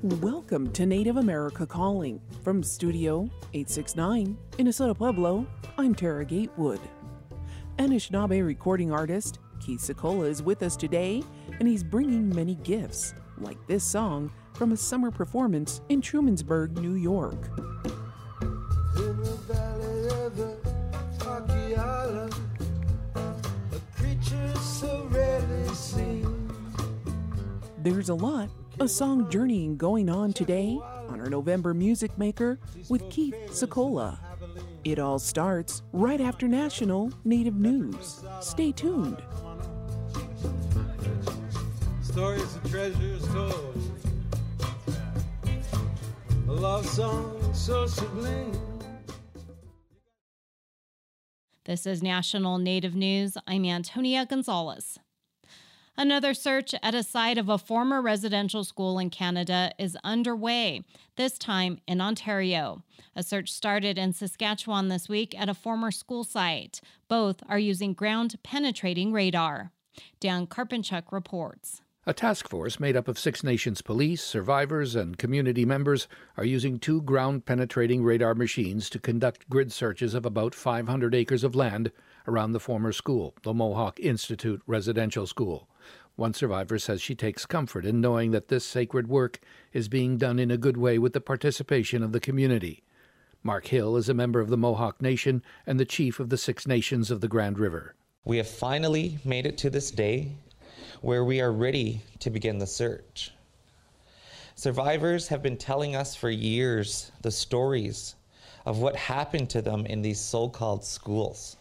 Welcome to Native America Calling. From Studio 869 in Asota Pueblo, I'm Tara Gatewood. Anishinaabe recording artist Keith Secola is with us today, and he's bringing many gifts, like this song from a summer performance in Trumansburg, New York. In the valley of the Pakiala, a creature so rarely seen. There's a lot of song journeying going on today on our November Music Maker with Keith Secola. It all starts right after National Native News. Stay tuned. Stories of treasures told, a love song so sublime. This is National Native News. I'm Antonia Gonzalez. Another search at a site of a former residential school in Canada is underway, this time in Ontario. A search started in Saskatchewan this week at a former school site. Both are using ground-penetrating radar. Dan Karpenchuk reports. A task force made up of Six Nations police, survivors, and community members are using 2 ground-penetrating radar machines to conduct grid searches of about 500 acres of land around the former school, the Mohawk Institute Residential School. One survivor says she takes comfort in knowing that this sacred work is being done in a good way with the participation of the community. Mark Hill is a member of the Mohawk Nation and the chief of the Six Nations of the Grand River. We have finally made it to this day where we are ready to begin the search. Survivors have been telling us for years the stories of what happened to them in these so-called schools.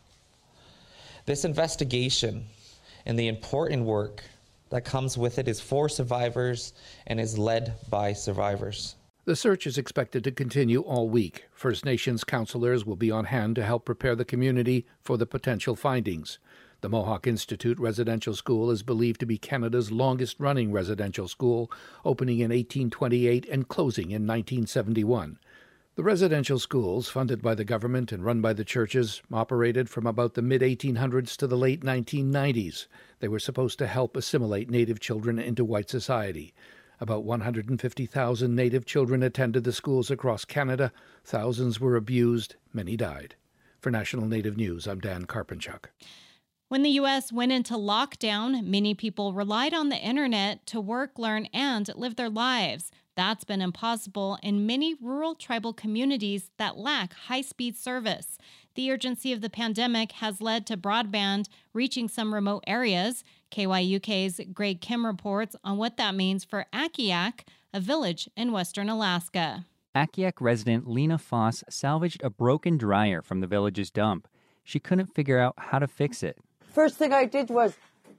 This investigation and the important work that comes with it is for survivors and is led by survivors. The search is expected to continue all week. First Nations counselors will be on hand to help prepare the community for the potential findings. The Mohawk Institute Residential School is believed to be Canada's longest-running residential school, opening in 1828 and closing in 1971. The residential schools, funded by the government and run by the churches, operated from about the mid-1800s to the late 1990s. They were supposed to help assimilate Native children into white society. About 150,000 Native children attended the schools across Canada. Thousands were abused. Many died. For National Native News, I'm Dan Karpenchuk. When the U.S. went into lockdown, many people relied on the internet to work, learn, and live their lives. That's been impossible in many rural tribal communities that lack high-speed service. The urgency of the pandemic has led to broadband reaching some remote areas. KYUK's Greg Kim reports on what that means for Akiak, a village in western Alaska. Akiak resident Lena Foss salvaged a broken dryer from the village's dump. She couldn't figure out how to fix it. First thing I did was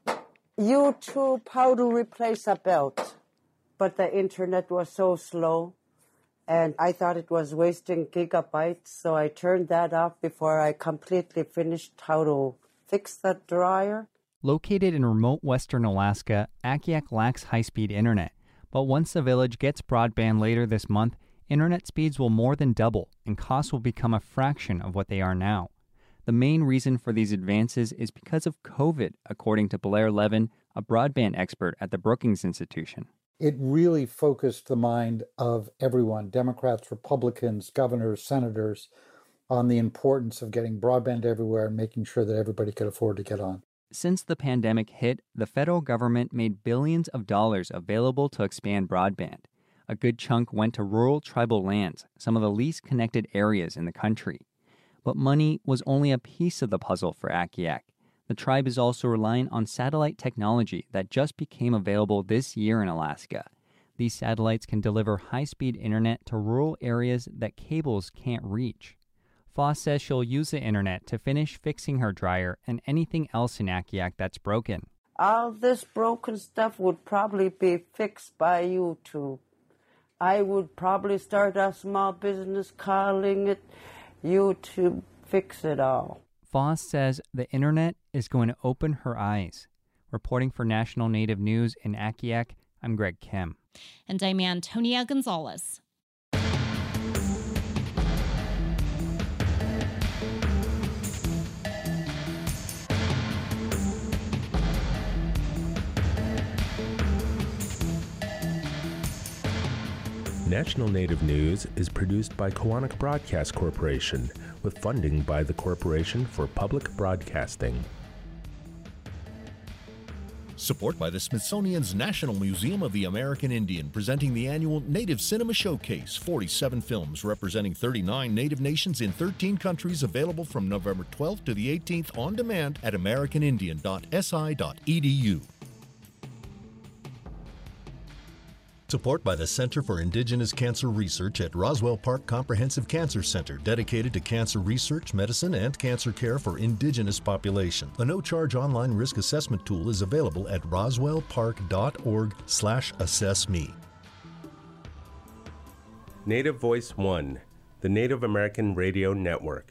YouTube how to replace a belt. But the internet was so slow, and I thought it was wasting gigabytes, so I turned that off before I completely finished how to fix the dryer. Located in remote western Alaska, Akiak lacks high-speed internet. But once the village gets broadband later this month, internet speeds will more than double, and costs will become a fraction of what they are now. The main reason for these advances is because of COVID, according to Blair Levin, a broadband expert at the Brookings Institution. It really focused the mind of everyone, Democrats, Republicans, governors, senators, on the importance of getting broadband everywhere and making sure that everybody could afford to get on. Since the pandemic hit, the federal government made billions of dollars available to expand broadband. A good chunk went to rural tribal lands, some of the least connected areas in the country. But money was only a piece of the puzzle for Akiak. The tribe is also relying on satellite technology that just became available this year in Alaska. These satellites can deliver high-speed internet to rural areas that cables can't reach. Foss says she'll use the internet to finish fixing her dryer and anything else in Akiak that's broken. All this broken stuff would probably be fixed by YouTube. I would probably start a small business calling it YouTube Fix It All. Foss says the internet is going to open her eyes. Reporting for National Native News in Akiak, I'm Greg Kim. And I'm Antonia Gonzalez. National Native News is produced by Koahnic Broadcast Corporation with funding by the Corporation for Public Broadcasting. Support by the Smithsonian's National Museum of the American Indian, presenting the annual Native Cinema Showcase. 47 films representing 39 Native nations in 13 countries, available from November 12th to the 18th on demand at americanindian.si.edu. Support by the Center for Indigenous Cancer Research at Roswell Park Comprehensive Cancer Center, dedicated to cancer research, medicine, and cancer care for Indigenous population. A no-charge online risk assessment tool is available at roswellpark.org/assessme. Native Voice One, the Native American Radio Network.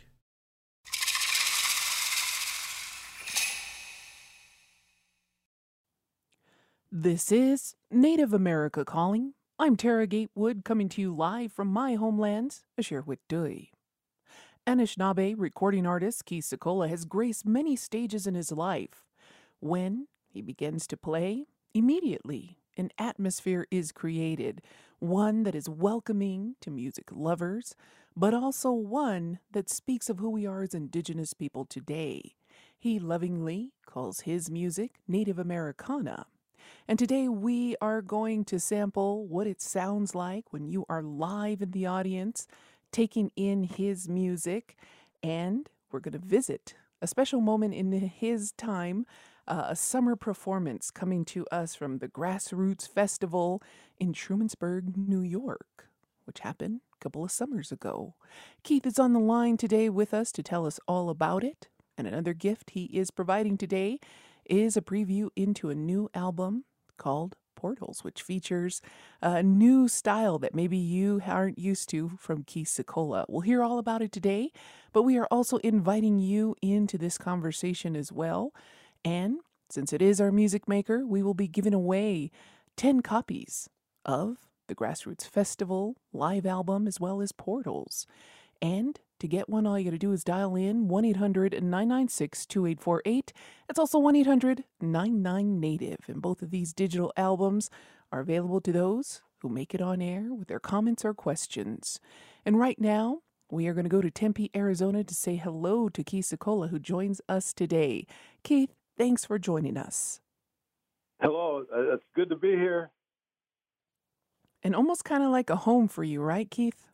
This is Native America Calling. I'm Tara Gatewood, coming to you live from my homelands, Asherwitdui. Anishinaabe recording artist Keith Sekolah has graced many stages in his life. When he begins to play, immediately an atmosphere is created, one that is welcoming to music lovers, but also one that speaks of who we are as Indigenous people today. He lovingly calls his music Native Americana. And today we are going to sample what it sounds like when you are live in the audience, taking in his music, and we're going to visit a special moment in his time, a summer performance coming to us from the Grassroots Festival in Trumansburg, New York, which happened a couple of summers ago. Keith is on the line today with us to tell us all about it, and another gift he is providing today is a preview into a new album called Portals, which features a new style that maybe you aren't used to from Keith Sekolah. We'll hear all about it today, but we are also inviting you into this conversation as well. And since it is our music maker, we will be giving away 10 copies of the Grassroots Festival live album as well as Portals. And to get one, all you got to do is dial in 1-800-996-2848. It's also 1-800-99-NATIVE. And both of these digital albums are available to those who make it on air with their comments or questions. And right now, we are going to go to Tempe, Arizona to say hello to Keith Sekolah, who joins us today. Keith, thanks for joining us. Hello, it's good to be here. And almost kind of like a home for you, right, Keith?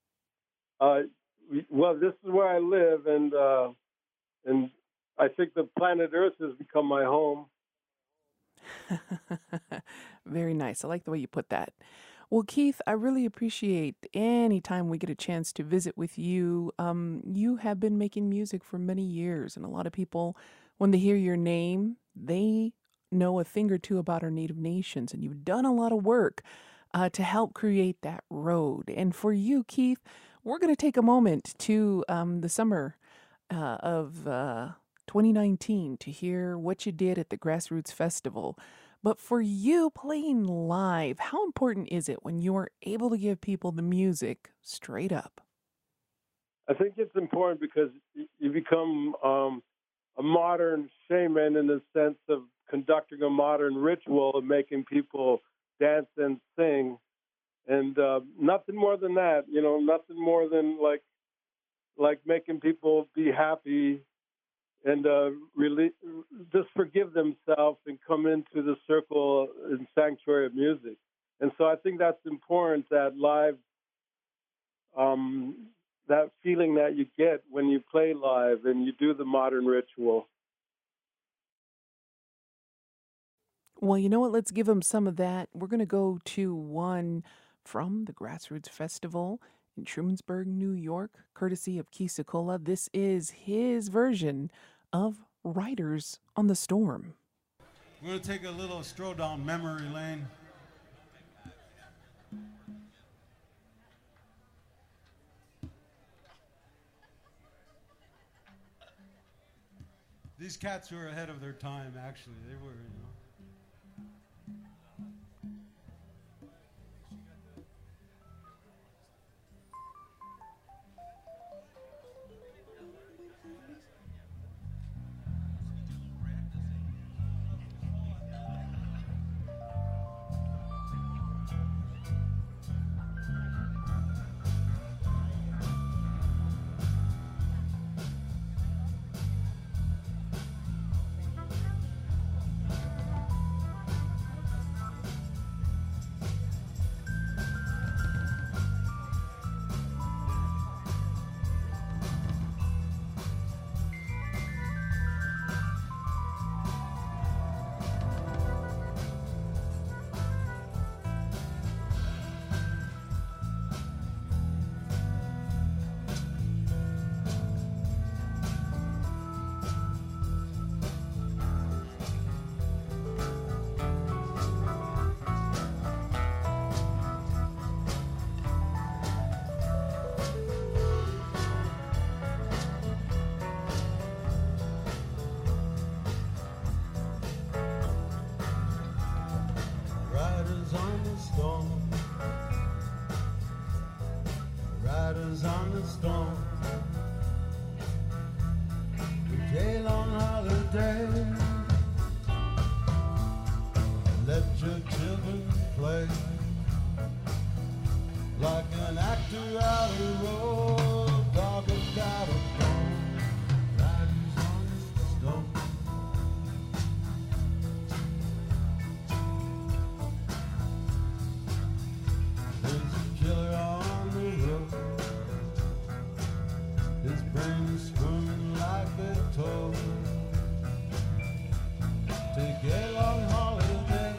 Well, this is where I live, and I think the planet Earth has become my home. Very nice. I like the way you put that. Well, Keith, I really appreciate any time we get a chance to visit with you. You have been making music for many years, and a lot of people, when they hear your name, they know a thing or two about our Native nations, and you've done a lot of work to help create that road. And for you, Keith, we're going to take a moment to the summer of 2019 to hear what you did at the Grassroots Festival. But for you playing live, how important is it when you are able to give people the music straight up? I think it's important because you become a modern shaman in the sense of conducting a modern ritual of making people dance and sing. And nothing more than that, nothing more than like making people be happy and really just forgive themselves and come into the circle and sanctuary of music. And so I think that's important, that live, that feeling that you get when you play live and you do the modern ritual. Well, you know what? Let's give them some of that. We're going to go to one from the Grassroots Festival in Trumansburg, New York, courtesy of Keith Sekolah. This is his version of Riders on the Storm. We're going to take a little stroll down memory lane. These cats were ahead of their time, actually. They were, riders on the storm. We tail on holiday. Let your children play like an actor out of role. Dog without a bone. Riders on the storm. There's a killer on the road. His brain is squirming like a toad. Take a long holiday.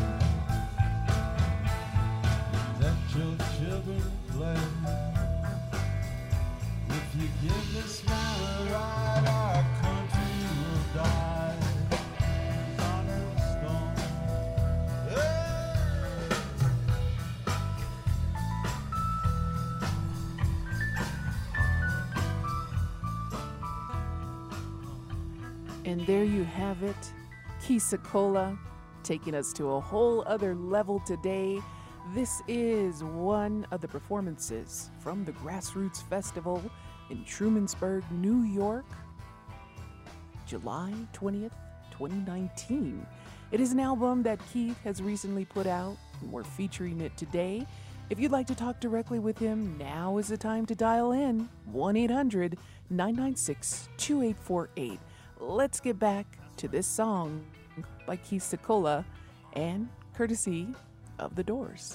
Let your children play. If you give this man a ride, our country will die. He's on a storm. And there you have it, Kisakola, taking us to a whole other level today. This is one of the performances from the Grassroots Festival in Trumansburg, New York, July 20th, 2019. It is an album that Keith has recently put out, and we're featuring it today. If you'd like to talk directly with him, now is the time to dial in 1-800-996-2848. Let's get back to this song by Keith Secola and courtesy of The Doors.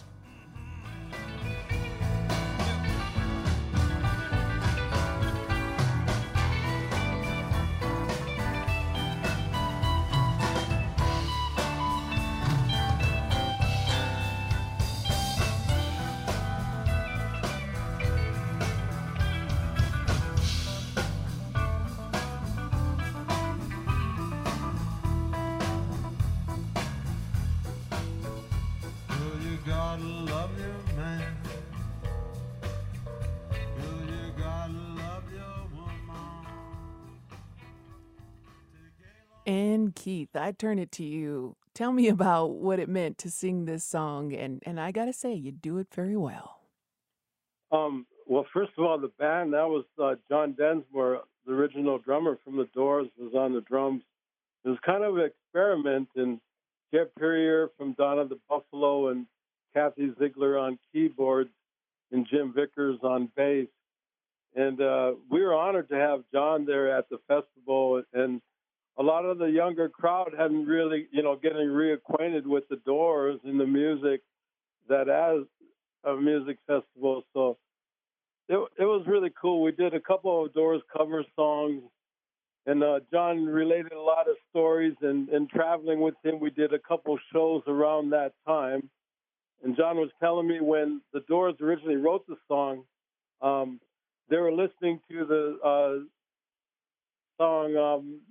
And Keith, I turn it to you. Tell me about what it meant to sing this song, and I gotta say, you do it very well. Well, first of all, the band, that was John Densmore, the original drummer from The Doors, was on the drums. It was kind of an experiment, and Jeff Perrier from Dawn of the Buffalo and Kathy Ziegler on keyboards and Jim Vickers on bass. And we were honored to have John there at the festival, and a lot of the younger crowd hadn't really, getting reacquainted with The Doors and the music that as a music festival. So it was really cool. We did a couple of Doors cover songs, and John related a lot of stories, and traveling with him, we did a couple shows around that time. And John was telling me when The Doors originally wrote the song, they were listening to the song,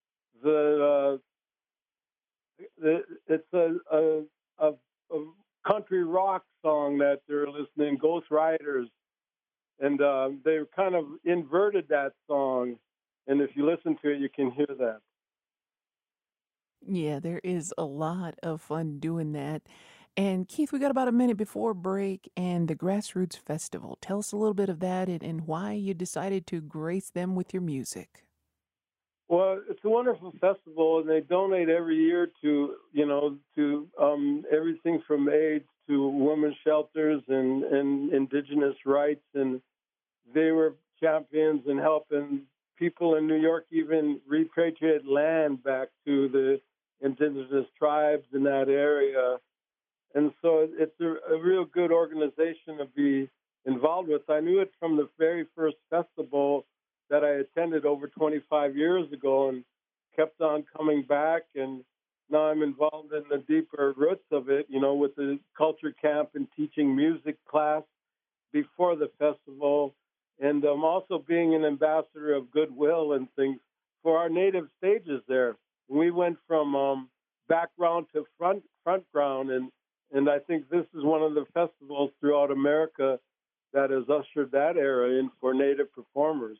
it's a country rock song that they're listening, Ghost Riders, and they kind of inverted that song, and if you listen to it, you can hear that. Yeah, there is a lot of fun doing that. And Keith, we got about a minute before break, and the Grassroots Festival. Tell us a little bit of that and why you decided to grace them with your music. Well, it's a wonderful festival, and they donate every year to everything from AIDS to women's shelters and indigenous rights, and they were champions in helping people in New York even repatriate land back to the indigenous tribes in that area. And so it's a real good organization to be involved with. I knew it from the very first festival that I attended over 25 years ago and kept on coming back. And now I'm involved in the deeper roots of it, with the culture camp and teaching music class before the festival. And also being an ambassador of goodwill and things for our native stages there. We went from background to front ground, and I think this is one of the festivals throughout America that has ushered that era in for native performers.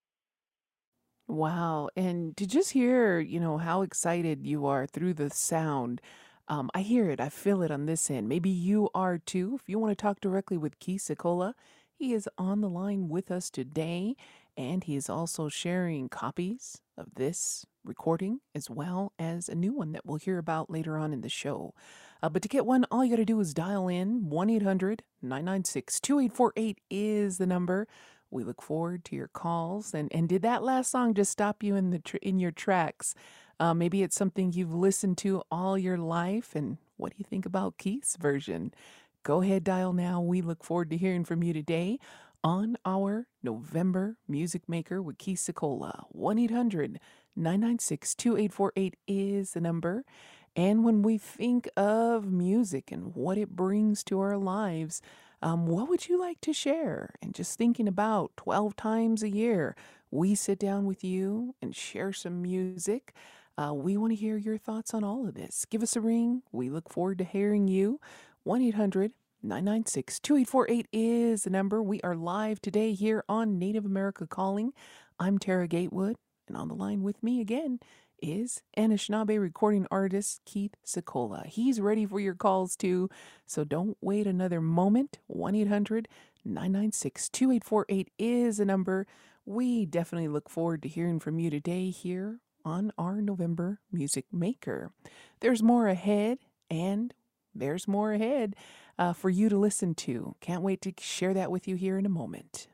Wow. And to just hear, how excited you are through the sound. I hear it. I feel it on this end. Maybe you are too. If you want to talk directly with Keith Secola, He is on the line with us today, and he is also sharing copies of this recording as well as a new one that we'll hear about later on in the show. But to get one, all you got to do is dial in. 1-800-996-2848 is the number. We look forward to your calls. And did that last song just stop you in your tracks? Maybe it's something you've listened to all your life. And what do you think about Keith's version? Go ahead, dial now. We look forward to hearing from you today on our November Music Maker with Keith Secola. 1-800-996-2848 is the number. And when we think of music and what it brings to our lives, what would you like to share? And just thinking about 12 times a year, we sit down with you and share some music. We want to hear your thoughts on all of this. Give us a ring. We look forward to hearing you. 1-800-996-2848 is the number. We are live today here on Native America Calling. I'm Tara Gatewood, and on the line with me again is Anishinaabe recording artist Keith Secola. He's ready for your calls too, so don't wait another moment. 1-800-996-2848 is the number. We definitely look forward to hearing from you today here on our November Music Maker. There's more ahead, and there's more ahead for you to listen to. Can't wait to share that with you here in a moment.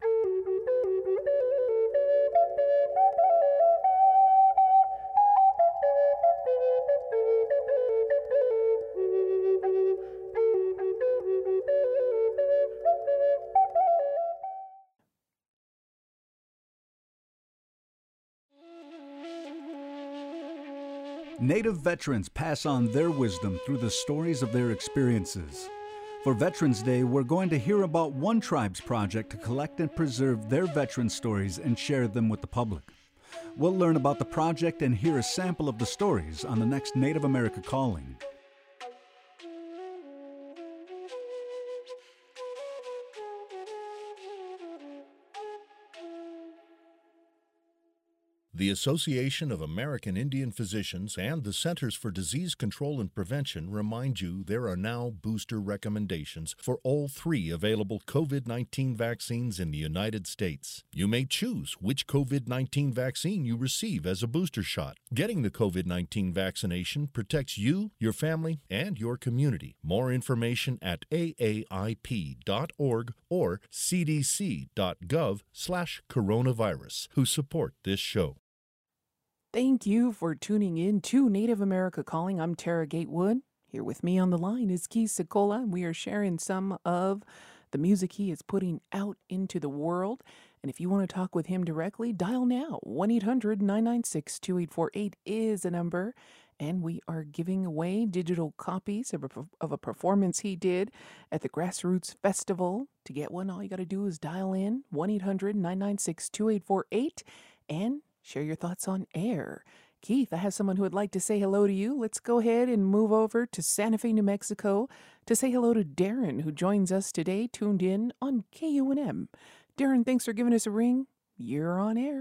Native veterans pass on their wisdom through the stories of their experiences. For Veterans Day, we're going to hear about one tribe's project to collect and preserve their veteran stories and share them with the public. We'll learn about the project and hear a sample of the stories on the next Native America Calling. The Association of American Indian Physicians and the Centers for Disease Control and Prevention remind you there are now booster recommendations for all 3 available COVID-19 vaccines in the United States. You may choose which COVID-19 vaccine you receive as a booster shot. Getting the COVID-19 vaccination protects you, your family, and your community. More information at AAIP.org or cdc.gov/coronavirus, who support this show. Thank you for tuning in to Native America Calling. I'm Tara Gatewood. Here with me on the line is Keith Secola, and we are sharing some of the music he is putting out into the world. And if you want to talk with him directly, dial now. 1-800-996-2848 is the number. And we are giving away digital copies of a performance he did at the Grassroots Festival. To get one, all you got to do is dial in 1-800-996-2848 and share your thoughts on air. Keith, I have someone who would like to say hello to you. Let's go ahead and move over to Santa Fe, New Mexico to say hello to Darren, who joins us today, tuned in on KUNM. Darren, thanks for giving us a ring. You're on air.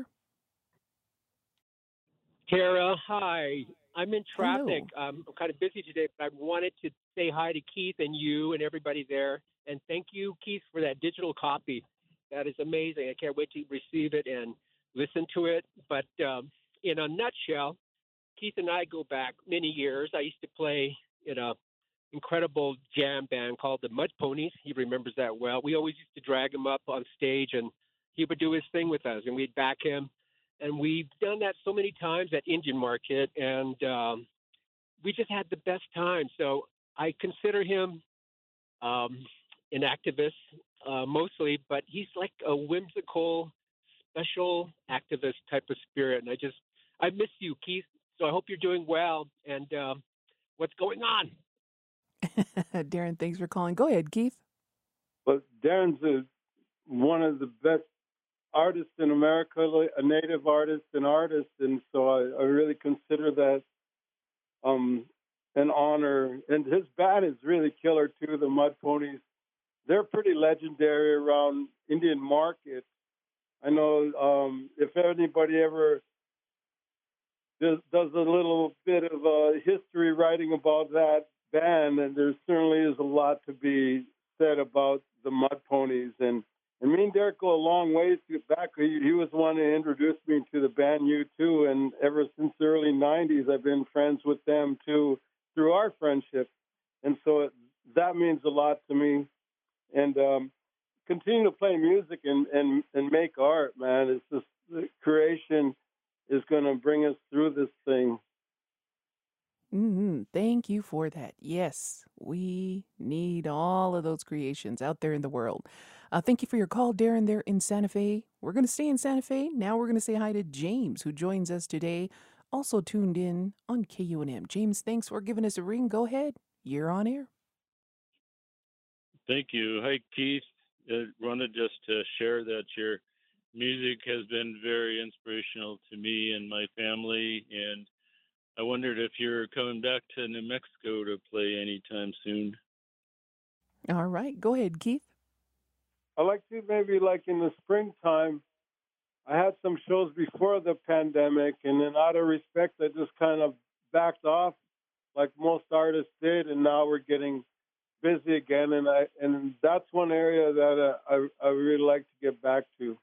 Tara, hi. I'm in traffic. Hello. I'm kind of busy today, but I wanted to say hi to Keith and you and everybody there. And thank you, Keith, for that digital copy. That is amazing. I can't wait to receive it and listen to it. But in a nutshell, Keith and I go back many years. I used to play in a incredible jam band called the Mud Ponies. He remembers that well. We always used to drag him up on stage, and he would do his thing with us, and we'd back him. And we've done that so many times at Indian Market, and we just had the best time. So I consider him an activist mostly, but he's like a whimsical, special activist type of spirit. And I miss you, Keith. So I hope you're doing well. And what's going on? Darren, thanks for calling. Go ahead, Keith. Well, Darren's one of the best artists in America, a native artist and artist, and so I really consider that an honor. And his band is really killer too, the Mud Ponies. They're pretty legendary around Indian Market. I know if anybody ever does a little bit of history writing about that band, and there certainly is a lot to be said about the Mud Ponies. And And me and Derek go a long ways back. He was the one who introduced me to the band U2, and ever since the early 90s, I've been friends with them, too, through our friendship. And so that means a lot to me. And continue to play music and make art, man. It's just the creation is going to bring us through this thing. Thank you for that. Yes, we need all of those creations out there in the world. Thank you for your call, Darren, there in Santa Fe. We're going to stay in Santa Fe. Now we're going to say hi to James, who joins us today, also tuned in on KUNM. James, thanks for giving us a ring. Go ahead. You're on air. Thank you. Hi, Keith. I wanted just to share that your music has been very inspirational to me and my family, and I wondered if you're coming back to New Mexico to play anytime soon. All right. Go ahead, Keith. I like to maybe like in the springtime. I had some shows before the pandemic, and then out of respect, I just kind of backed off like most artists did, and now we're getting busy again, and that's one area that I really like to get back to.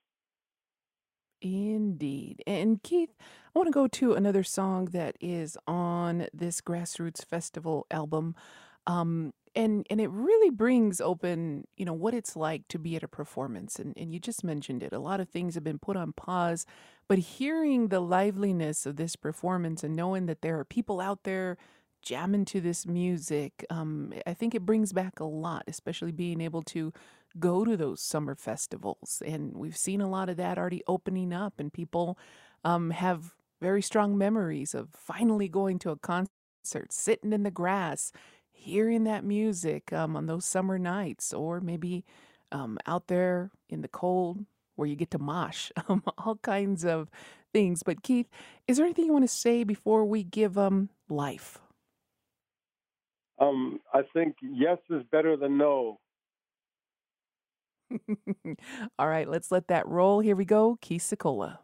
Indeed. And Keith, I want to go to another song that is on this Grassroots Festival album. And it really brings open, what it's like to be at a performance. And you just mentioned it. A lot of things have been put on pause, but hearing the liveliness of this performance and knowing that there are people out there jamming to this music, I think it brings back a lot, especially being able to go to those summer festivals. And we've seen a lot of that already opening up, and people have very strong memories of finally going to a concert, sitting in the grass, hearing that music on those summer nights, or maybe out there in the cold where you get to mosh, all kinds of things. But Keith, is there anything you want to say before we give life? I think yes is better than no. All right, let's let that roll. Here we go. Keith Secola.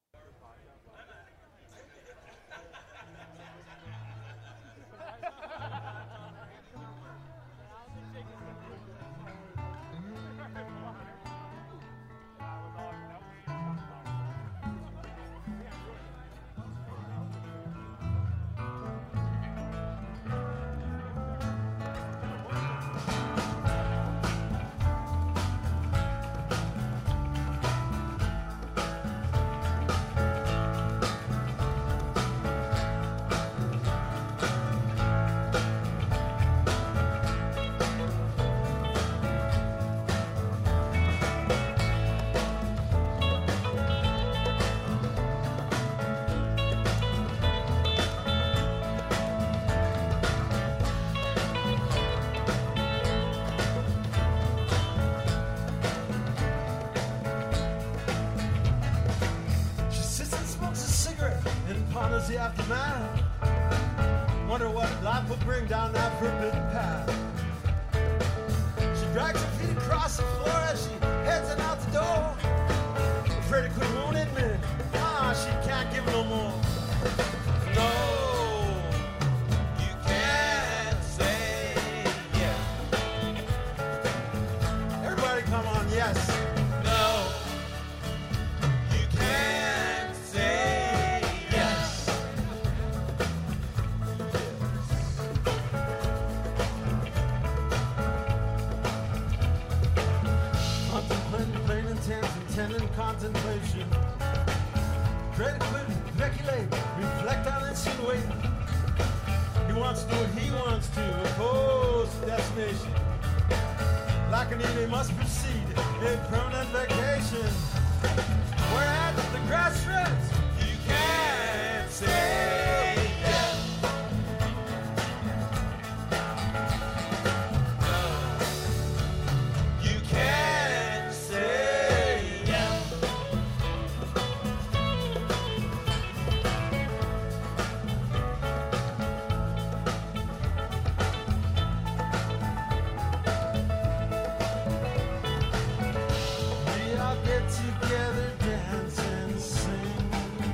The aftermath. Wonder what life will bring down that forbidden path. She drags her feet across the floor as she heads on out the door. Afraid to quit won't admit, she can't give no more. No, you can't say yes. Everybody come on, yes. No, you can't say contemplation. Dread quit, speculate, reflect on insinuate. He wants to do what he wants to, oppose destination. Like an evening must proceed, a permanent vacation. We're at the grassroots, you can't say yes. No, you can't say. Together, dance and sing.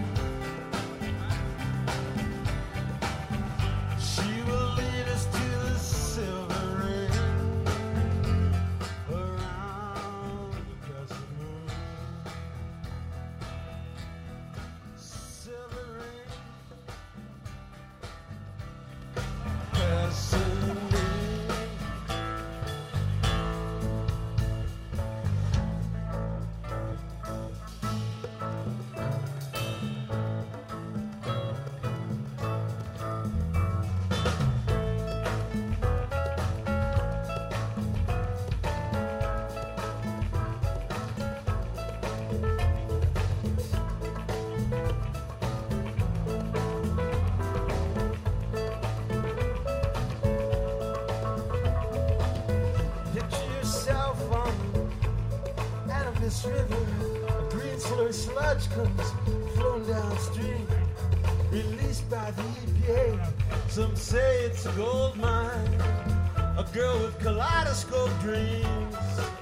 this river, a green sludge comes flowing downstream, released by the EPA. Some say it's a gold mine, a girl with kaleidoscope dreams.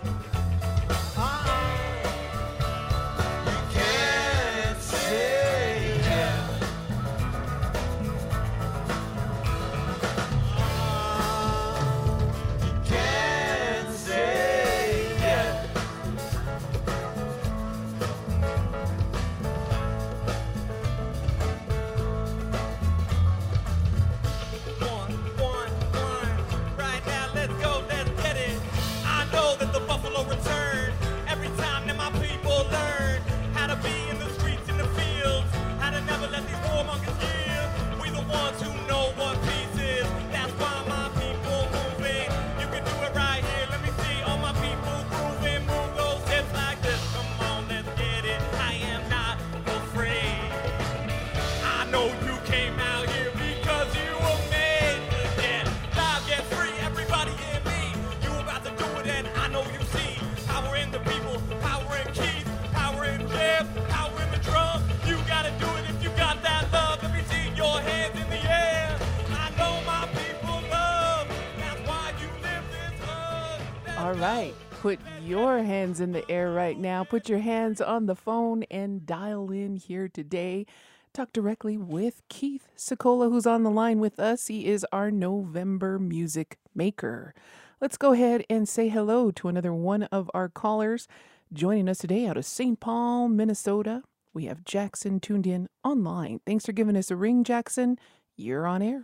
You can't say yeah. You can't say yeah. One. Right now, let's go, let's get it. I know that the buffalo return every time that my people learn how to be in the streets, in the fields, how to never let these warmongers give. We the ones who know what peace is. That's why my people moving. You can do it right here. Let me see all my people grooving. Move those hips like this. Come on, let's get it. I am not afraid. I know you came out here because you were made to get live, get free. Everybody in me, you about to do it, and I know you see power in the people, power in keys, power in Jeff, power in the drum. You gotta do it if you got that love. Let me see your hands in the air. I know my people love. That's why you live this hood. All right. Put your hands in the air right now. Put your hands on the phone and dial in here today. Talk directly with Keith Secola, who's on the line with us. He is our November music maker. Let's go ahead and say hello to another one of our callers. Joining us today out of St. Paul, Minnesota, we have Jackson tuned in online. Thanks for giving us a ring, Jackson. You're on air.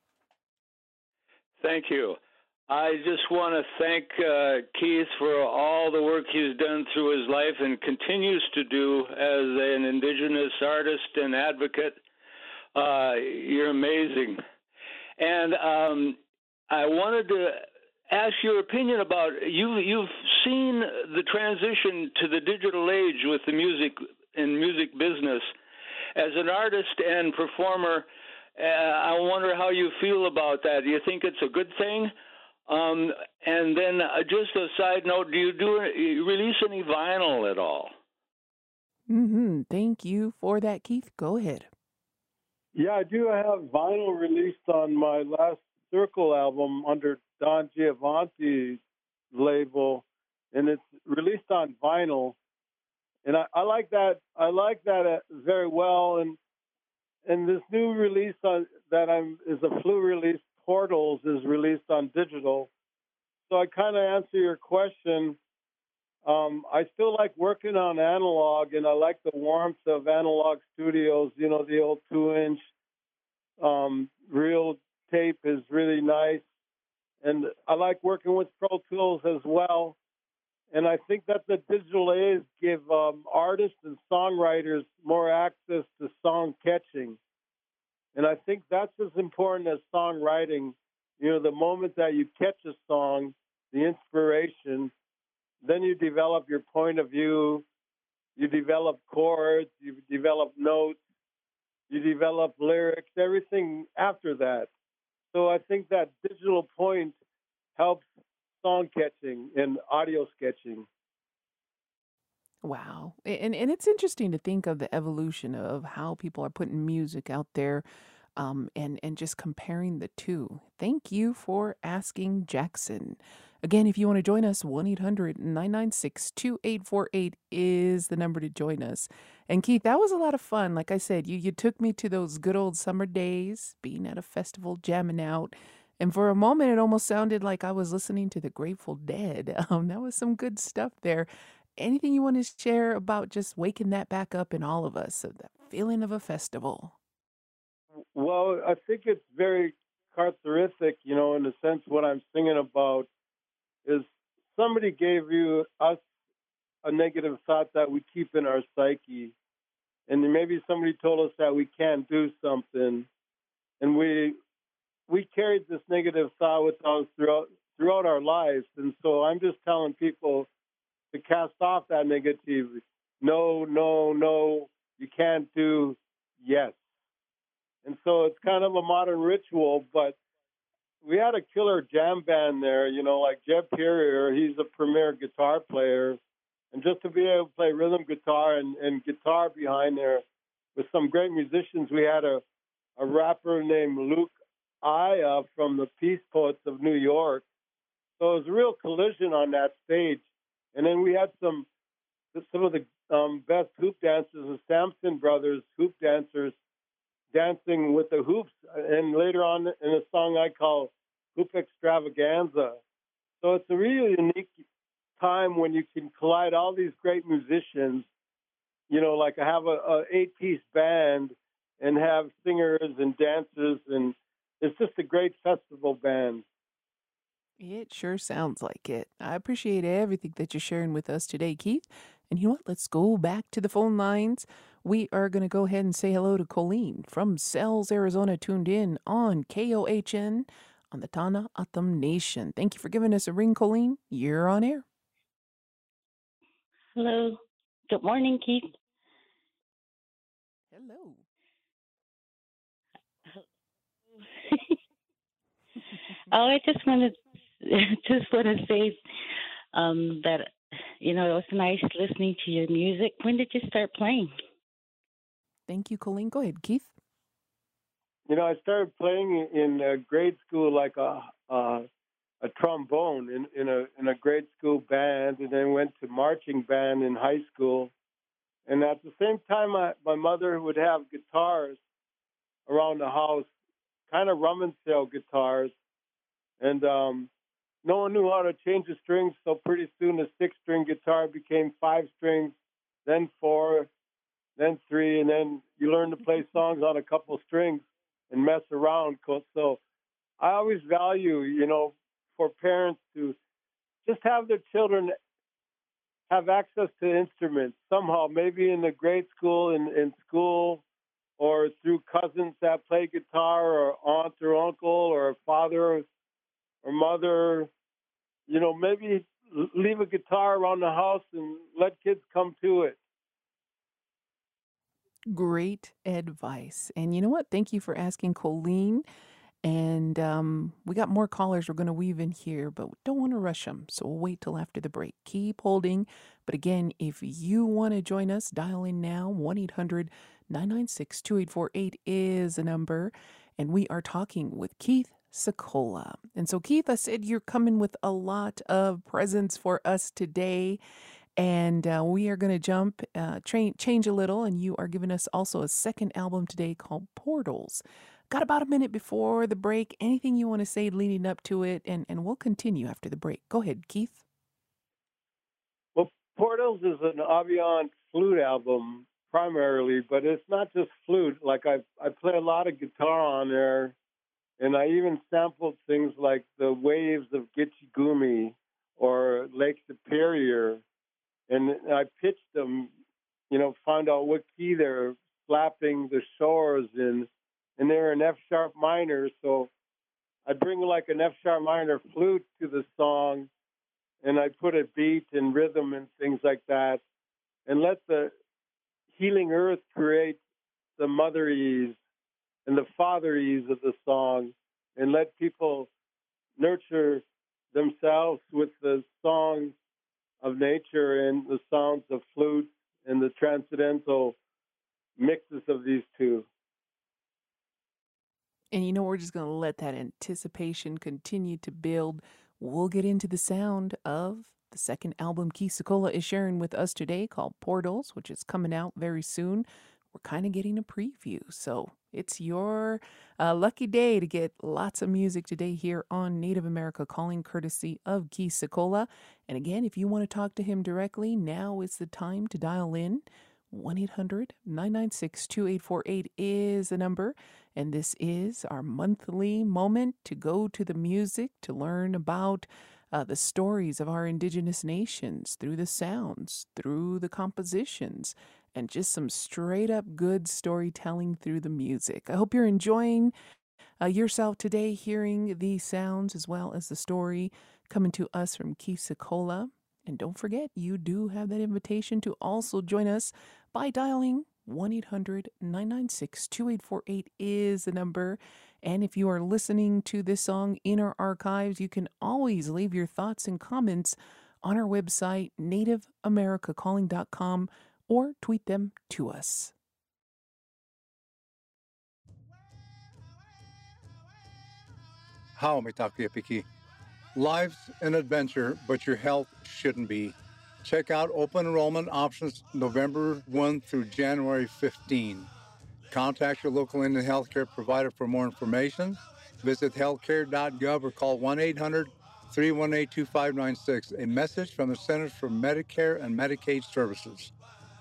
Thank you. I just want to thank Keith for all the work he's done through his life and continues to do as an Indigenous artist and advocate. You're amazing. And I wanted to ask your opinion about, you've seen the transition to the digital age with the music business. As an artist and performer, I wonder how you feel about that. Do you think it's a good thing? And then just a side note, do you release any vinyl at all? Thank you for that, Keith. Go ahead. Yeah, I do have vinyl released on my last Circle album under Don Giovanni's label, and it's released on vinyl. And I like that. I like that very well. And this new release is a Flu release. Portals is released on digital. So I kind of answer your question. I still like working on analog, and I like the warmth of analog studios. You know, the old 2-inch reel tape is really nice. And I like working with Pro Tools as well. And I think that the digital age give artists and songwriters more access to song catching. And I think that's as important as songwriting. You know, the moment that you catch a song, the inspiration, then you develop your point of view, you develop chords, you develop notes, you develop lyrics, everything after that. So I think that digital point helps song catching and audio sketching. Wow. And it's interesting to think of the evolution of how people are putting music out there, and just comparing the two. Thank you for asking, Jackson. Again, if you want to join us, 1-800-996-2848 is the number to join us. And Keith, that was a lot of fun. Like I said, you took me to those good old summer days, being at a festival, jamming out. And for a moment, it almost sounded like I was listening to the Grateful Dead. That was some good stuff there. Anything you want to share about just waking that back up in all of us, of that feeling of a festival? Well, I think it's very characteristic, you know, in the sense what I'm singing about is somebody gave us a negative thought that we keep in our psyche. And then maybe somebody told us that we can't do something. And we carried this negative thought with us throughout our lives. And so I'm just telling people to cast off that negativity. No, you can't do yes. And so it's kind of a modern ritual, but we had a killer jam band there, you know, like Jeb Perrier. He's a premier guitar player, And just to be able to play rhythm guitar and guitar behind there with some great musicians. We had a rapper named Luke Aya from the Peace Poets of New York. So it was a real collision on that stage. And then we had some of the best hoop dancers, the Sampson brothers, hoop dancers, dancing with the hoops. And later on in a song I call Hoop Extravaganza. So it's a really unique time when you can collide all these great musicians, like I have a 8-piece band and have singers and dancers, and it's just a great festival band. It sure sounds like it. I appreciate everything that you're sharing with us today, Keith. And you know what? Let's go back to the phone lines. We are going to go ahead and say hello to Colleen from Sells, Arizona, tuned in on KOHN on the Tana Atam Nation. Thank you for giving us a ring, Colleen. You're on air. Hello. Good morning, Keith. Hello. I just want to say that it was nice listening to your music. When did you start playing? Thank you, Colleen. Go ahead, Keith. I started playing in grade school like a trombone in a grade school band, and then went to marching band in high school. And at the same time, my mother would have guitars around the house, kind of Rummensale guitars. And no one knew how to change the strings, so pretty soon a 6-string guitar became 5 strings, then 4, then 3, and then you learn to play songs on a couple strings and mess around. So I always value, for parents to just have their children have access to instruments somehow, maybe in the grade school, in school, or through cousins that play guitar, or aunt or uncle, or father or mother. Maybe leave a guitar around the house and let kids come to it. Great advice. And you know what? Thank you for asking, Colleen. And we got more callers we're going to weave in here, but we don't want to rush them. So we'll wait till after the break. Keep holding. But again, if you want to join us, dial in now. 1-800-996-2848 is the number. And we are talking with Keith Secola. And so, Keith, I said you're coming with a lot of presents for us today. And we are going to jump, change a little. And you are giving us also a second album today called Portals. Got about a minute before the break. Anything you want to say leading up to it? And we'll continue after the break. Go ahead, Keith. Well, Portals is an Aviant flute album primarily, but it's not just flute. Like I play a lot of guitar on there, and I even sampled things like the waves of Gitche Gumi or Lake Superior, and I pitched them, found out what key they're slapping the shores in. And they're an F-sharp minor, so I bring like an F-sharp minor flute to the song, and I put a beat and rhythm and things like that, and let the healing earth create the motherese and the fatherese of the song, and let people nurture themselves with the songs of nature and the sounds of flute and the transcendental mixes of these two. And we're just going to let that anticipation continue to build. We'll get into the sound of the second album Keith Secola is sharing with us today called Portals, which is coming out very soon. We're kind of getting a preview. So it's your lucky day to get lots of music today here on Native America Calling, courtesy of Keith Secola. And again, if you want to talk to him directly, now is the time to dial in. 1-800-996-2848 is the number. And this is our monthly moment to go to the music, to learn about the stories of our indigenous nations through the sounds, through the compositions, and just some straight up good storytelling through the music. I hope you're enjoying yourself today, hearing these sounds as well as the story coming to us from Keith Secola. And don't forget, you do have that invitation to also join us by dialing 1-800-996-2848 is the number. And if you are listening to this song in our archives, you can always leave your thoughts and comments on our website, nativeamericacalling.com, or tweet them to us. How Piki. Life's an adventure, but your health shouldn't be. Check out open enrollment options November 1 through January 15. Contact your local Indian healthcare provider for more information. Visit healthcare.gov or call 1-800-318-2596. A message from the Centers for Medicare and Medicaid Services.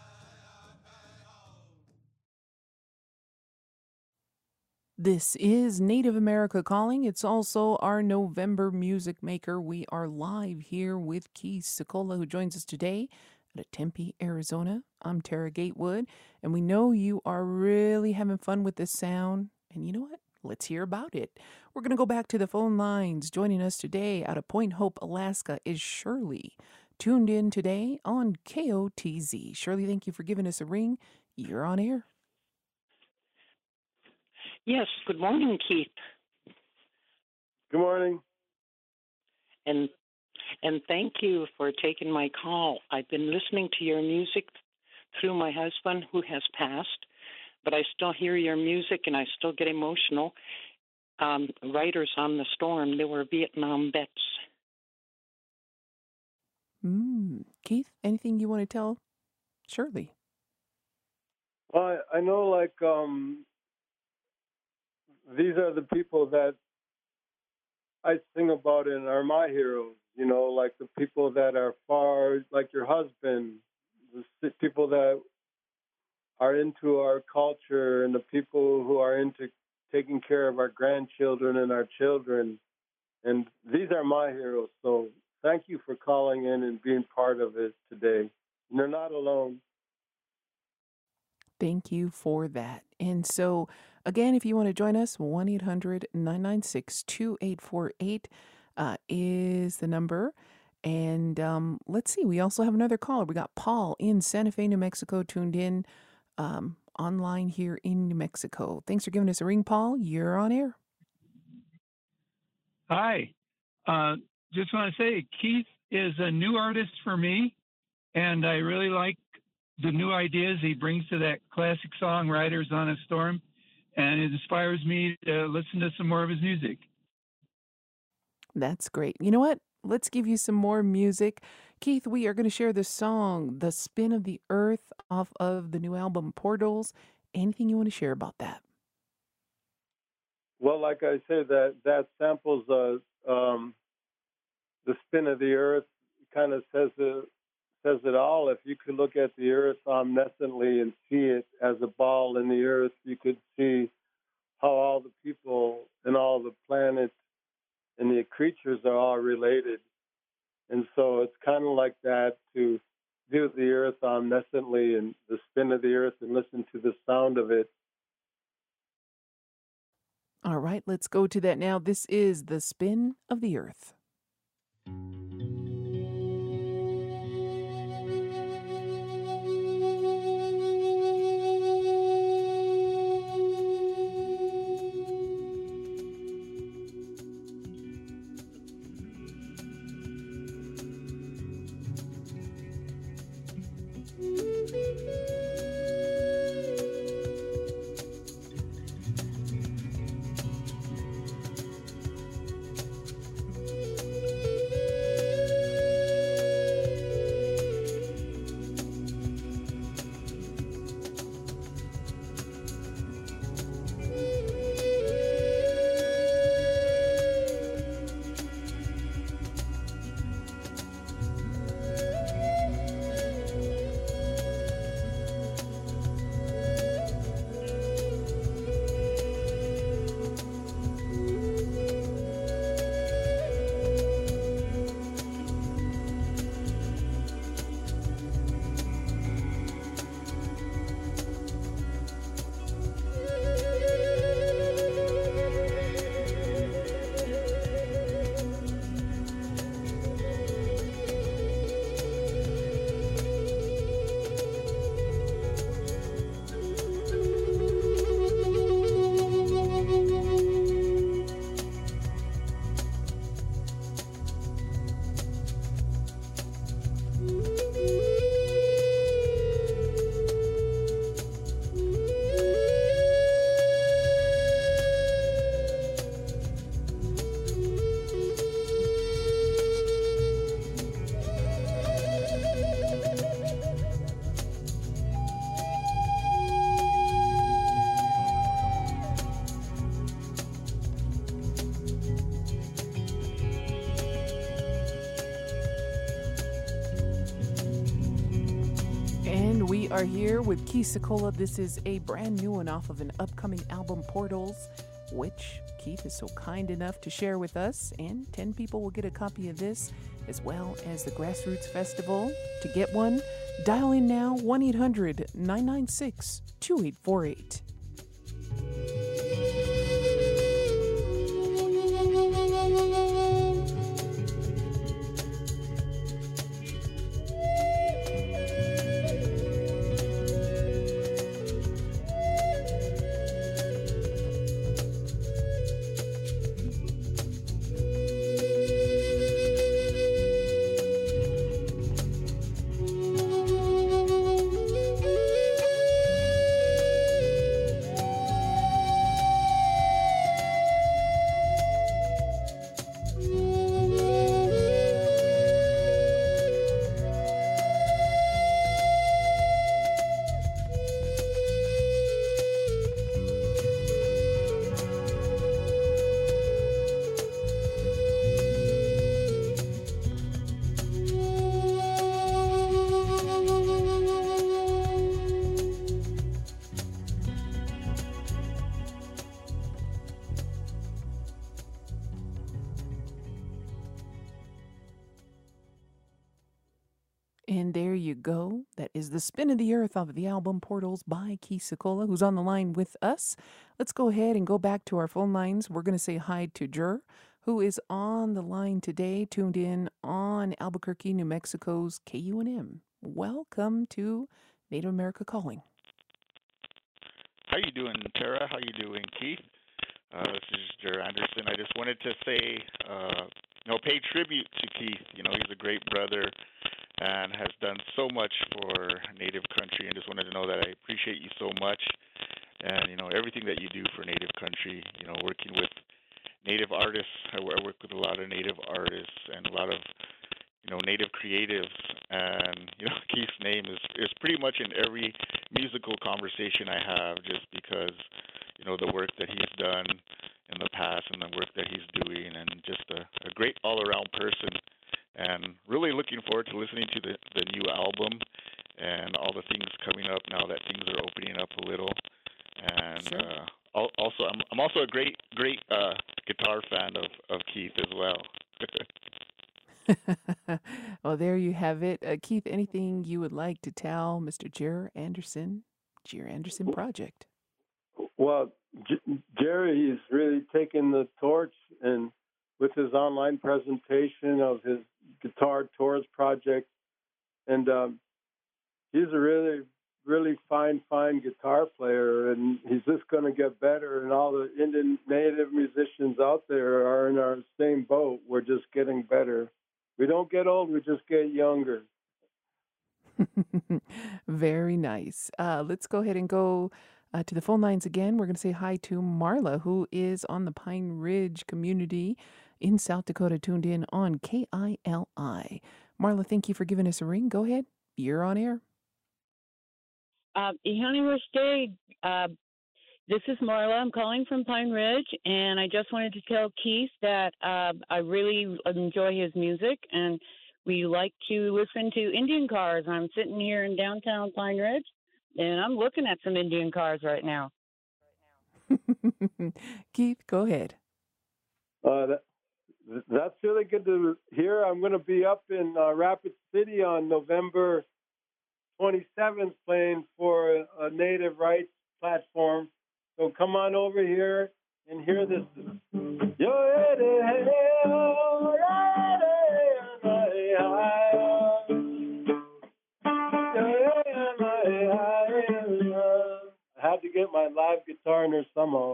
This is Native America Calling. It's also our November Music Maker. We are live here with Keith Sicola, who joins us today at Tempe, Arizona. I'm Tara Gatewood, and we know you are really having fun with this sound. And you know what? Let's hear about it. We're going to go back to the phone lines. Joining us today out of Point Hope, Alaska is Shirley, tuned in today on KOTZ. Shirley, thank you for giving us a ring. You're on air. Yes, good morning, Keith. Good morning. And thank you for taking my call. I've been listening to your music through my husband who has passed, but I still hear your music and I still get emotional. Riders on the Storm, they were Vietnam vets. Keith, anything you want to tell Shirley? Well, I know, like, these are the people that I sing about and are my heroes, you know, like the people that are far, like your husband, the people that are into our culture and the people who are into taking care of our grandchildren and our children. And these are my heroes. So thank you for calling in and being part of it today. And they're not alone. Thank you for that. And so, again, if you want to join us, 1-800-996-2848 is the number. And let's see, we also have another caller. We got Paul in Santa Fe, New Mexico, tuned in online here in New Mexico. Thanks for giving us a ring, Paul. You're on air. Hi. Just want to say Keith is a new artist for me, and I really like the new ideas he brings to that classic song, Riders on a Storm, and it inspires me to listen to some more of his music. That's great. You know what? Let's give you some more music. Keith, we are going to share the song, The Spin of the Earth, off of the new album, Portals. Anything you want to share about that? Well, like I said, that samples the spin of the earth, kind of says it all. If you could look at the earth omnisciently and see it as a ball in the earth, you could see how all the people and all the planets and the creatures are all related. And so it's kind of like that, to view the earth omnisciently and the spin of the earth and listen to the sound of it. All right, let's go to that now. This is The Spin of the Earth. are here with Keith Secola. This is a brand new one off of an upcoming album, Portals, which Keith is so kind enough to share with us. And 10 people will get a copy of this, as well as the Grassroots Festival. To get one, dial in now, 1-800-996-2848. And there you go. That is the spin of the earth off of the album Portals by Keith Secola, who's on the line with us. Let's go ahead and go back to our phone lines. We're going to say hi to Jer, who is on the line today, tuned in on Albuquerque, New Mexico's KUNM. Welcome to Native America Calling. How you doing, Tara? How you doing, Keith? This is Jer Anderson. I just wanted to say, pay tribute to Keith. He's a great brother and has done so much for Native country, and just wanted to know that I appreciate you so much, and everything that you do for Native country. Working with Native artists, I work with a lot of Native artists and a lot of Native creatives, and Keith's name is pretty much in every musical conversation I have, just because the work that he's done in the past and the work that he's doing, and just a great all-around person. And really looking forward to listening to the new album and all the things coming up now that things are opening up a little. And sure. Also, I'm also a great guitar fan of Keith as well. Well, there you have it. Keith, anything you would like to tell Mr. Jer Anderson Project? Well, Jerry is really taking the torch, and with his online presentation of his Guitar Tours project. And he's a really, really fine guitar player, and he's just going to get better. And all the Indian Native musicians out there are in our same boat. We're just getting better. We don't get old, we just get younger. Very nice. Let's go ahead and go to the phone lines again. We're going to say hi to Marla, who is on the Pine Ridge community in South Dakota, tuned in on KILI. Marla, thank you for giving us a ring. Go ahead. You're on air. This is Marla. I'm calling from Pine Ridge, and I just wanted to tell Keith that I really enjoy his music, and we like to listen to Indian cars. I'm sitting here in downtown Pine Ridge, and I'm looking at some Indian cars right now. Keith, go ahead. That's really good to hear. I'm going to be up in Rapid City on November 27th playing for a Native Rights platform. So come on over here and hear this. I had to get my live guitar in there somehow.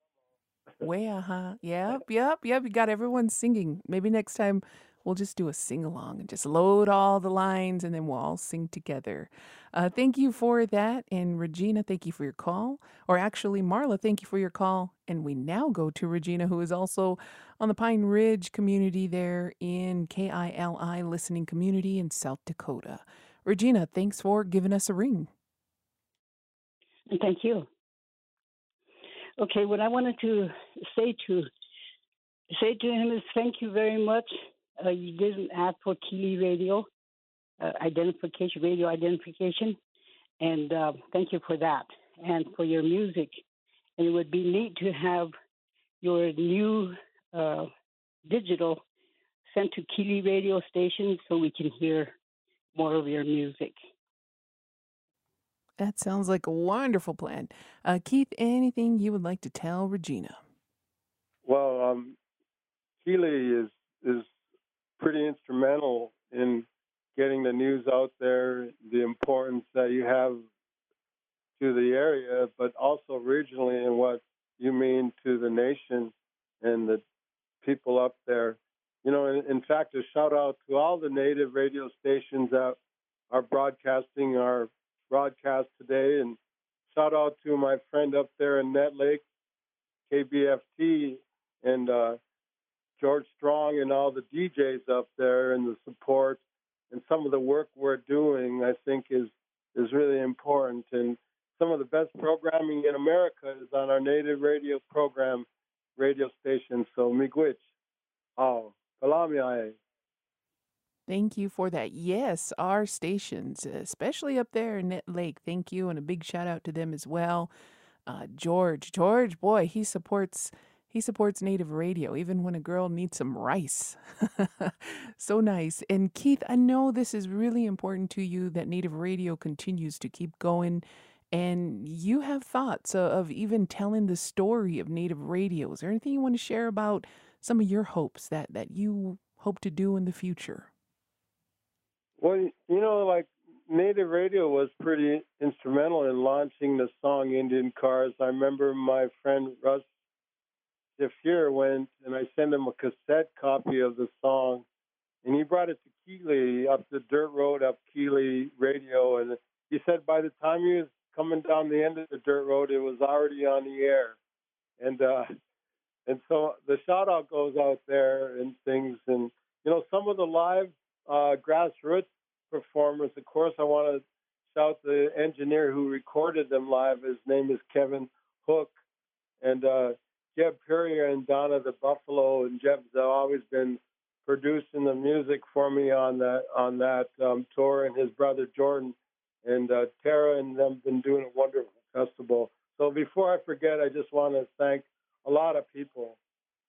Yep. You got everyone singing. Maybe next time we'll just do a sing-along and just load all the lines, and then we'll all sing together. Thank you for that. And Regina, thank you for your call. Or actually, Marla, thank you for your call. And we now go to Regina, who is also on the Pine Ridge community there in KILI listening community in South Dakota. Regina, thanks for giving us a ring. Thank you. Okay, what I wanted to say to him is thank you very much. You didn't ask for KILI radio, radio identification, And thank you for that and for your music. And it would be neat to have your new digital sent to Keeley radio station so we can hear more of your music. That sounds like a wonderful plan. Keith, anything you would like to tell Regina? Well, Keeley is pretty instrumental in getting the news out there, the importance that you have to the area, but also regionally and what you mean to the nation and the people up there. You know, in fact, a shout out to all the native radio stations that are broadcasting our broadcast today, and shout out to my friend up there in Net Lake, KBFT, and George Strong and all the DJs up there and the support and some of the work we're doing, I think is really important. And some of the best programming in America is on our native radio station. So miigwech, kalamiai. Thank you for that. Yes, our stations, especially up there in Net Lake. Thank you, and a big shout out to them as well. George, boy, he supports Native radio, even when a girl needs some rice. So nice. And Keith, I know this is really important to you that Native radio continues to keep going. And you have thoughts of even telling the story of Native radio. Is there anything you want to share about some of your hopes that you hope to do in the future? Well, you know, like Native radio was pretty instrumental in launching the song Indian Cars. I remember my friend Russ Jafir went and I sent him a cassette copy of the song, and he brought it to Keeley, up the dirt road up Keeley radio, and he said by the time he was coming down the end of the dirt road, it was already on the air. And so the shout out goes out there and things. And, you know, some of the live grassroots performers, of course, I want to shout the engineer who recorded them live. His name is Kevin Hook. And Jeb Perrier and Donna the Buffalo, and Jeb's always been producing the music for me on that tour, and his brother Jordan and Tara and them been doing a wonderful festival. So before I forget, I just want to thank a lot of people.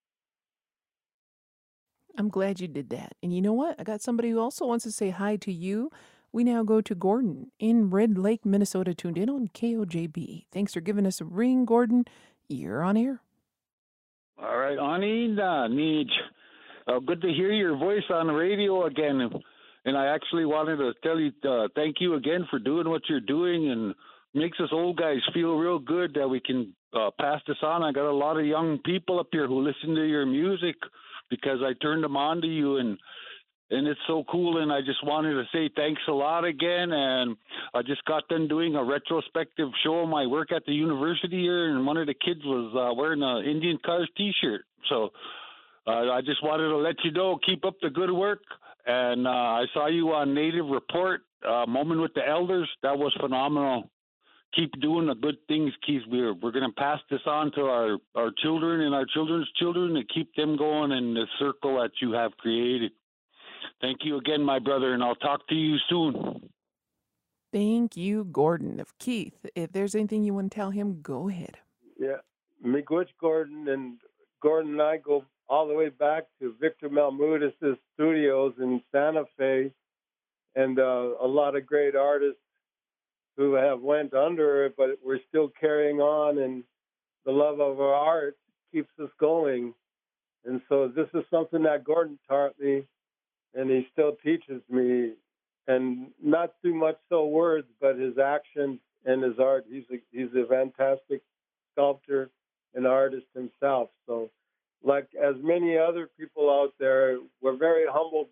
I'm glad you did that. And you know what? I got somebody who also wants to say hi to you. We now go to Gordon in Red Lake, Minnesota, tuned in on KOJB. Thanks for giving us a ring, Gordon. You're on air. All right, Ani, Neej. Good to hear your voice on the radio again. And I actually wanted to tell you thank you again for doing what you're doing, and makes us old guys feel real good that we can pass this on. I got a lot of young people up here who listen to your music because I turned them on to you, and it's so cool. And I just wanted to say thanks a lot again. And I just got done doing a retrospective show of my work at the university here, and one of the kids was wearing an Indian Cars T-shirt. So I just wanted to let you know, keep up the good work. And I saw you on Native Report, Moment with the Elders. That was phenomenal. Keep doing the good things, Keith. We're going to pass this on to our children and our children's children to keep them going in the circle that you have created. Thank you again, my brother, and I'll talk to you soon. Thank you, Gordon. Of Keith, if there's anything you want to tell him, go ahead. Yeah, miigwech, Gordon, and Gordon and I go all the way back to Victor Malmudis' studios in Santa Fe, and a lot of great artists who have went under it, but we're still carrying on, and the love of our art keeps us going. And so this is something that Gordon taught me, and he still teaches me, and not too much so words, but his actions and his art. He's a fantastic sculptor and artist himself. So, like as many other people out there, we're very humbled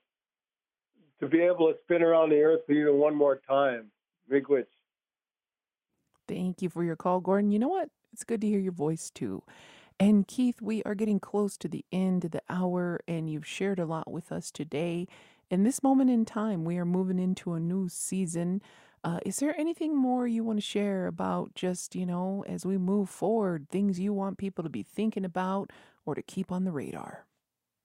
to be able to spin around the earth even one more time. Miigwech. Thank you for your call, Gordon. You know what? It's good to hear your voice too. And Keith, we are getting close to the end of the hour, and you've shared a lot with us today. In this moment in time, we are moving into a new season. Is there anything more you want to share about just, as we move forward, things you want people to be thinking about or to keep on the radar?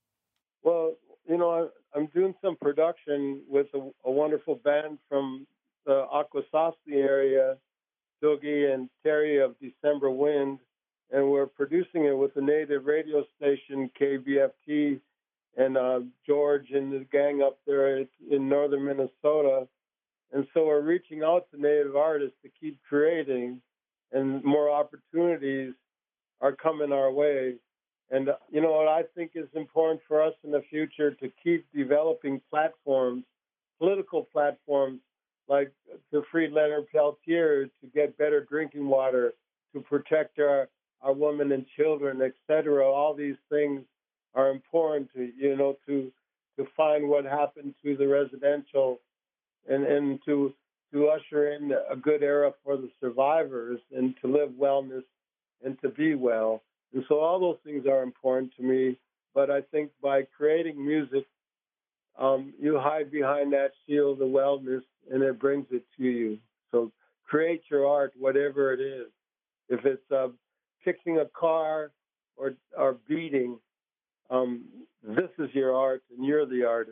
Well, I'm doing some production with a wonderful band from the Akwesasne area, Dougie and Terry of December Wind, and we're producing it with the native radio station KBFT and George and the gang up there in northern Minnesota. And so we're reaching out to native artists to keep creating, and more opportunities are coming our way. And you know what I think is important for us in the future, to keep developing platforms, political platforms, like to free Leonard Peltier, to get better drinking water, to protect our women and children, etc. All these things are important to find what happened to the residential and to usher in a good era for the survivors and to live wellness and to be well. And so all those things are important to me. But I think by creating music, you hide behind that shield of wellness, and it brings it to you. So create your art, whatever it is. If it's fixing a car or beating, this is your art, and you're the artist.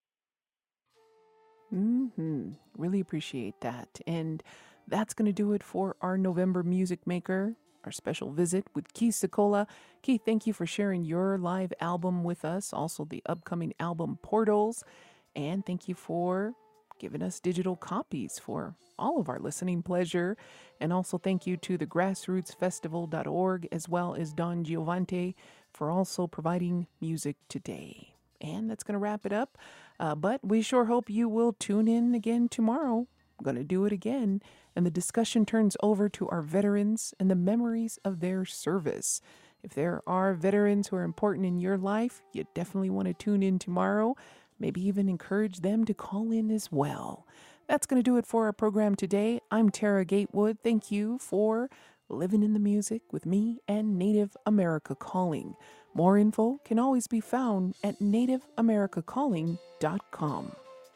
Really appreciate that. And that's going to do it for our November Music Maker, our special visit with Keith Secola. Keith, thank you for sharing your live album with us, also the upcoming album Portals. And thank you for giving us digital copies for all of our listening pleasure. And also thank you to the grassrootsfestival.org as well as Don Giovante for also providing music today. And that's going to wrap it up. But we sure hope you will tune in again tomorrow. I'm going to do it again. And the discussion turns over to our veterans and the memories of their service. If there are veterans who are important in your life, you definitely want to tune in tomorrow. Maybe even encourage them to call in as well. That's going to do it for our program today. I'm Tara Gatewood. Thank you for living in the music with me and Native America Calling. More info can always be found at nativeamericacalling.com.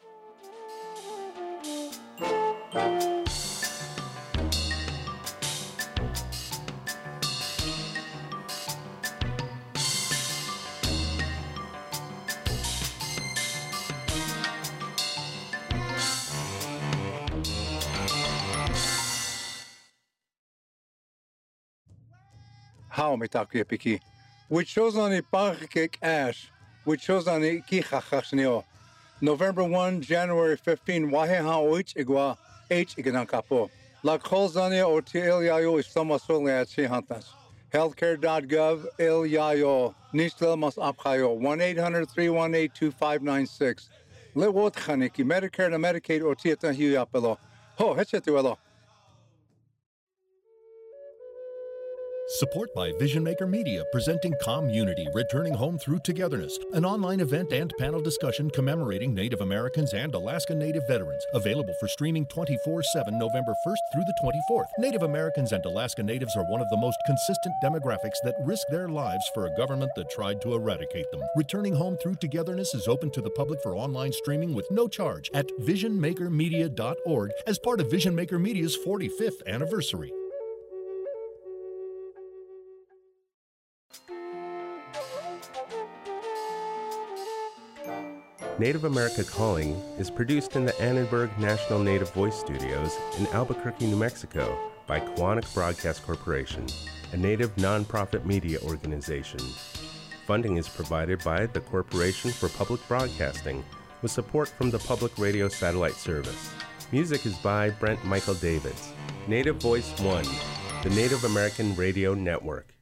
How mitakuya piki, which shows on the pancake ash, which shows on the kichachasneo. November 1, January 15, Waheha Oich Igua, H Iganakapo. La Colzania or Til Yayo is Somasole at Chihantas. Healthcare.gov, El Yayo, Nistelmas Aphayo, 1-800-318-2596. Lewot Haniki, Medicare and Medicaid or Tieta Huyapelo. Ho, Hetchetuelo. Support by Vision Maker Media, presenting Community, Returning Home Through Togetherness, an online event and panel discussion commemorating Native Americans and Alaska Native veterans, available for streaming 24/7 November 1st through the 24th. Native Americans and Alaska Natives are one of the most consistent demographics that risk their lives for a government that tried to eradicate them. Returning Home Through Togetherness is open to the public for online streaming with no charge at visionmakermedia.org as part of Vision Maker Media's 45th anniversary. Native America Calling is produced in the Annenberg National Native Voice Studios in Albuquerque, New Mexico by Koahnic Broadcast Corporation, a Native nonprofit media organization. Funding is provided by the Corporation for Public Broadcasting with support from the Public Radio Satellite Service. Music is by Brent Michael Davids. Native Voice One, the Native American Radio Network.